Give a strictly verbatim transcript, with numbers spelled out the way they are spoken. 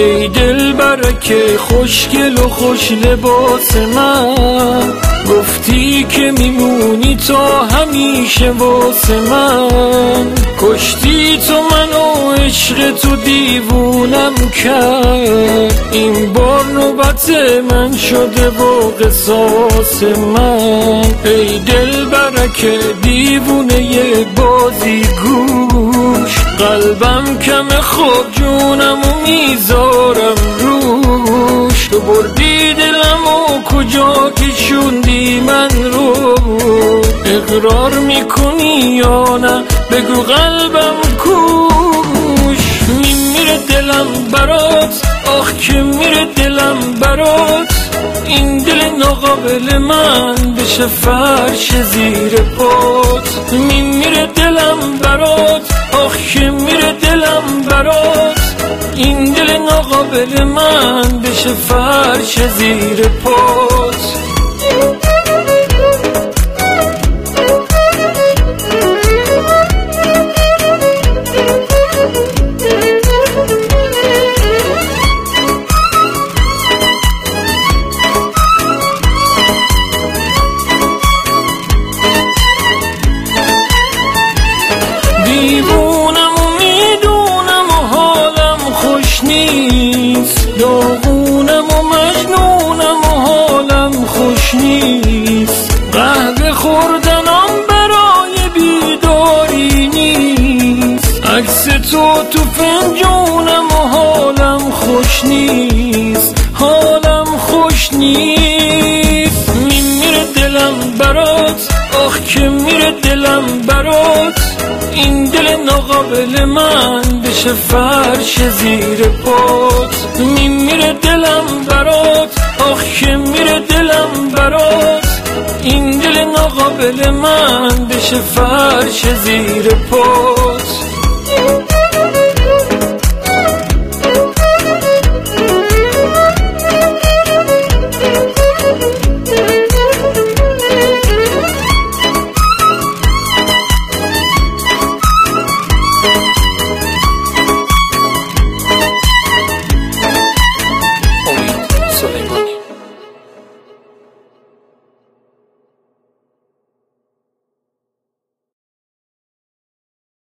ای دل برکه خوشگل و خوش لباس من، گفتی که میمونی تا همیشه واسه من. کشتی تو منو عشق تو دیوونم کرد، این بار نوبت من شده و قصاص من. ای دل برکه دیوونه ی بازی گوش، قلبم کم خواب جونم و میذارم روش. تو بردی دلم و کجا کشوندی من رو، اقرار میکنی یا نه بگو قلبم کوش. میمیره دلم برات، آخ که میره دلم برات، این دل ناقابل من بشه فرش زیر پات. میمیره دلم برات، آخ که میره دلم برات، این دل ناقابل من بشه فرش زیر پات. دیوونم و میدونم و حالم خوش نیست، داغونم و مجنونم و حالم خوش نیست. قهوه خوردنم برای بیداری نیست، عکس تو تو فنجونم و حالم خوش نیست، حالم خوش نیست. میمیره دلم برات، آخ که میره دلم برات، این دل ناقابل من بشه فرش زیر پات. میمیره دلم برات، آخ که میره دلم برات، این دل ناقابل من بشه فرش زیر پات.